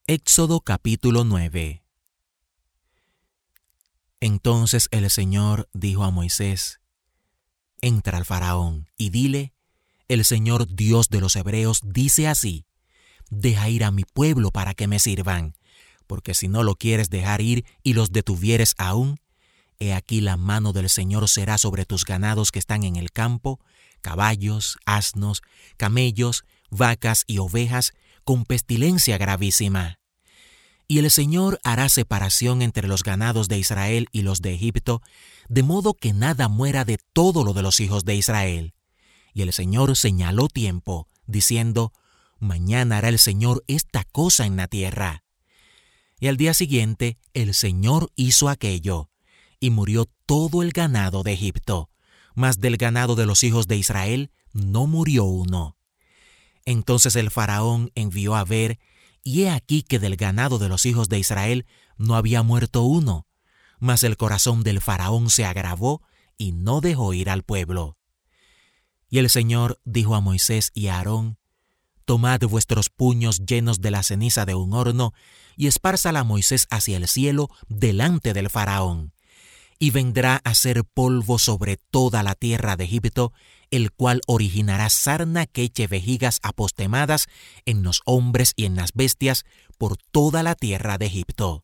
Éxodo capítulo 9. Entonces el Señor dijo a Moisés: Entra al Faraón y dile: el Señor Dios de los hebreos dice así: deja ir a mi pueblo para que me sirvan, porque si no lo quieres dejar ir y los detuvieres aún, he aquí la mano del Señor será sobre tus ganados que están en el campo, caballos, asnos, camellos, vacas y ovejas, con pestilencia gravísima. Y el Señor hará separación entre los ganados de Israel y los de Egipto, de modo que nada muera de todo lo de los hijos de Israel. Y el Señor señaló tiempo, diciendo: mañana hará el Señor esta cosa en la tierra. Y al día siguiente el Señor hizo aquello, y murió todo el ganado de Egipto, mas del ganado de los hijos de Israel no murió uno. Entonces el Faraón envió a ver, y he aquí que del ganado de los hijos de Israel no había muerto uno, mas el corazón del Faraón se agravó y no dejó ir al pueblo. Y el Señor dijo a Moisés y a Aarón: tomad vuestros puños llenos de la ceniza de un horno, y espárzala Moisés hacia el cielo delante del Faraón. Y vendrá a ser polvo sobre toda la tierra de Egipto, el cual originará sarna que eche vejigas apostemadas en los hombres y en las bestias por toda la tierra de Egipto.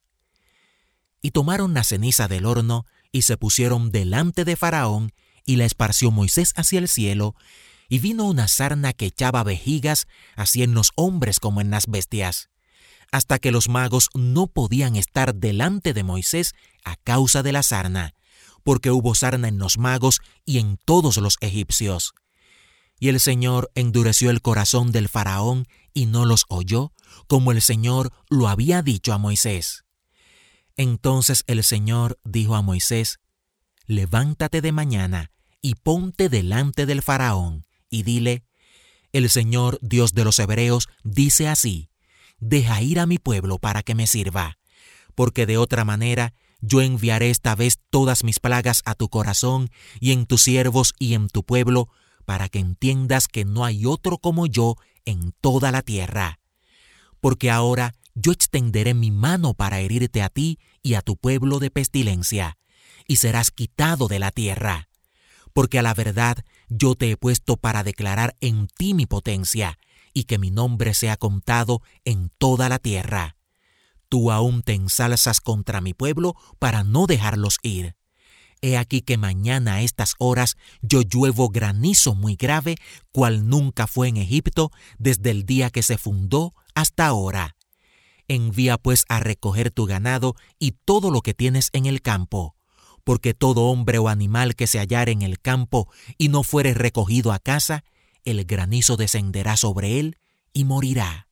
Y tomaron la ceniza del horno, y se pusieron delante de Faraón, y la esparció Moisés hacia el cielo, y vino una sarna que echaba vejigas, así en los hombres como en las bestias, hasta que los magos no podían estar delante de Moisés a causa de la sarna, porque hubo sarna en los magos y en todos los egipcios. Y el Señor endureció el corazón del Faraón y no los oyó, como el Señor lo había dicho a Moisés. Entonces el Señor dijo a Moisés: levántate de mañana y ponte delante del Faraón, y dile: el Señor Dios de los hebreos dice así: deja ir a mi pueblo para que me sirva, porque de otra manera yo enviaré esta vez todas mis plagas a tu corazón y en tus siervos y en tu pueblo, para que entiendas que no hay otro como yo en toda la tierra. Porque ahora yo extenderé mi mano para herirte a ti y a tu pueblo de pestilencia, y serás quitado de la tierra. Porque a la verdad yo te he puesto para declarar en ti mi potencia, y que mi nombre sea contado en toda la tierra. Tú aún te ensalzas contra mi pueblo para no dejarlos ir. He aquí que mañana a estas horas yo lluevo granizo muy grave, cual nunca fue en Egipto desde el día que se fundó hasta ahora. Envía pues a recoger tu ganado y todo lo que tienes en el campo, porque todo hombre o animal que se hallare en el campo y no fuere recogido a casa, el granizo descenderá sobre él y morirá.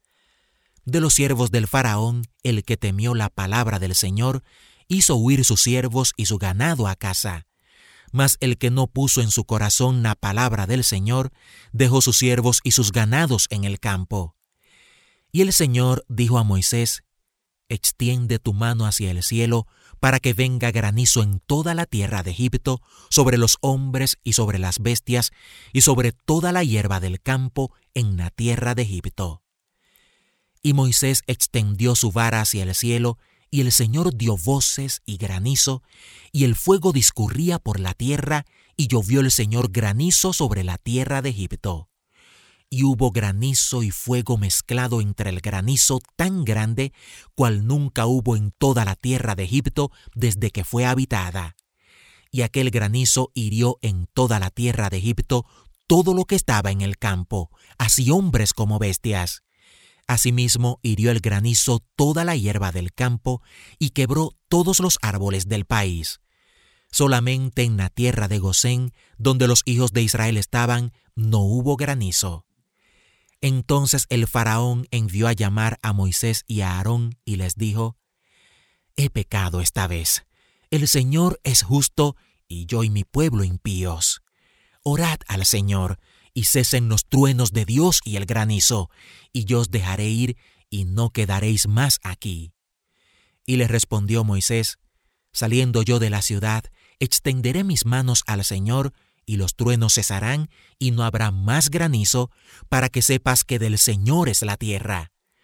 De los siervos del Faraón, el que temió la palabra del Señor, hizo huir sus siervos y su ganado a casa. Mas el que no puso en su corazón la palabra del Señor, dejó sus siervos y sus ganados en el campo. Y el Señor dijo a Moisés: extiende tu mano hacia el cielo, para que venga granizo en toda la tierra de Egipto, sobre los hombres y sobre las bestias, y sobre toda la hierba del campo en la tierra de Egipto. Y Moisés extendió su vara hacia el cielo, y el Señor dio voces y granizo, y el fuego discurría por la tierra, y llovió el Señor granizo sobre la tierra de Egipto. Y hubo granizo y fuego mezclado entre el granizo tan grande, cual nunca hubo en toda la tierra de Egipto desde que fue habitada. Y aquel granizo hirió en toda la tierra de Egipto todo lo que estaba en el campo, así hombres como bestias. Asimismo hirió el granizo toda la hierba del campo y quebró todos los árboles del país. Solamente en la tierra de Gosén, donde los hijos de Israel estaban, no hubo granizo. Entonces el Faraón envió a llamar a Moisés y a Aarón y les dijo: he pecado esta vez. El Señor es justo y yo y mi pueblo impíos. Orad al Señor y cesen los truenos de Dios y el granizo, y yo os dejaré ir y no quedaréis más aquí. Y le respondió Moisés: saliendo yo de la ciudad, extenderé mis manos al Señor, y los truenos cesarán, y no habrá más granizo, para que sepas que del Señor es la tierra.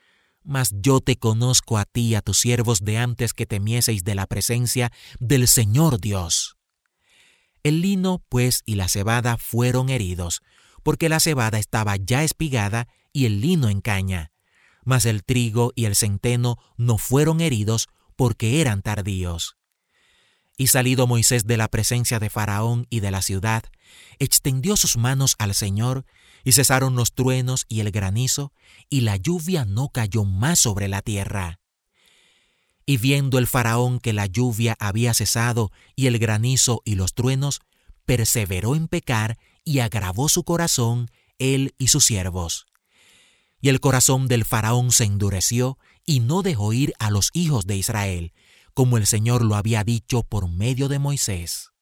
Mas yo te conozco a ti y a tus siervos de antes que temieseis de la presencia del Señor Dios. El lino, pues, y la cebada fueron heridos, porque la cebada estaba ya espigada y el lino en caña. Mas el trigo y el centeno no fueron heridos, porque eran tardíos. Y salido Moisés de la presencia de Faraón y de la ciudad, extendió sus manos al Señor, y cesaron los truenos y el granizo, y la lluvia no cayó más sobre la tierra. Y viendo el Faraón que la lluvia había cesado, y el granizo y los truenos, perseveró en pecar, y agravó su corazón, él y sus siervos. Y el corazón del Faraón se endureció, y no dejó ir a los hijos de Israel, como el Señor lo había dicho por medio de Moisés.